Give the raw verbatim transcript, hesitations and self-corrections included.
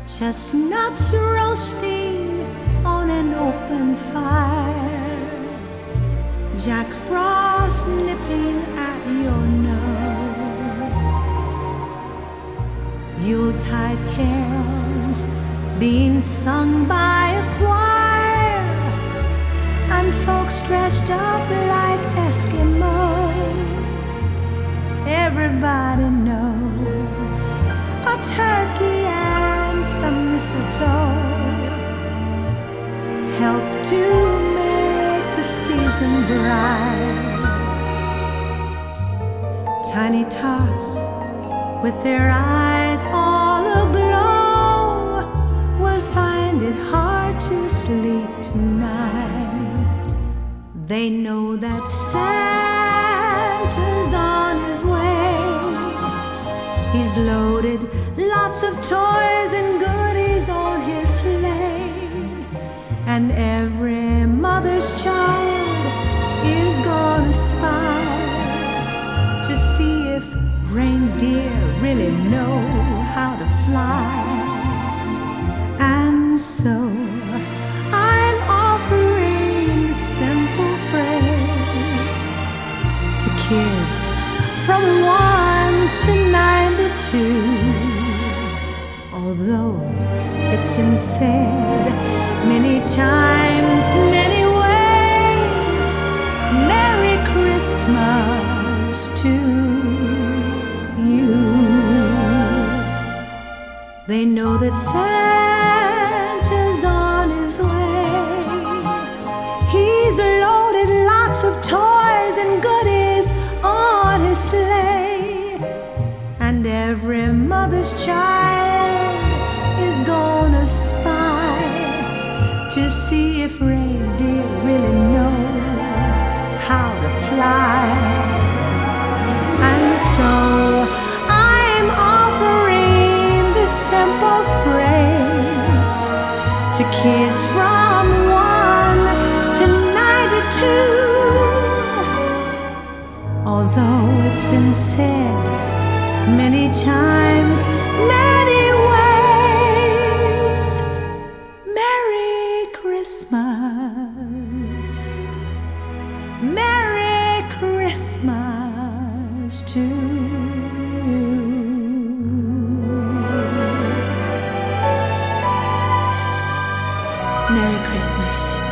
chestnuts roasting on an open fire, Jack Frost nipping at your nose, Yuletide carols being sung by a choir, and folks dressed up like Eskimos. Everybody knows a turkey and some mistletoe help to make the season bright. Tiny tots with their eyes all aglow will find it hard to sleep tonight. They know that Santa's on his way. He's loaded lots of toys and goodies on his sleigh, and every mother's child is gonna spy to see if reindeer really know how to fly. And so I'm offering a simple phrase to kids from one to ninety-two. Although it's been said many times, many ways, Merry Christmas to you. They know that Santa's on his way. He's loaded lots of toys and goodies on his sleigh, and every mother's child is gonna spy to see if reindeer really know how to fly. And so I'm offering this simple phrase to kids from one to ninety-two. Although it's been said many times, many ways, Merry Christmas, Merry Christmas to you. Merry Christmas.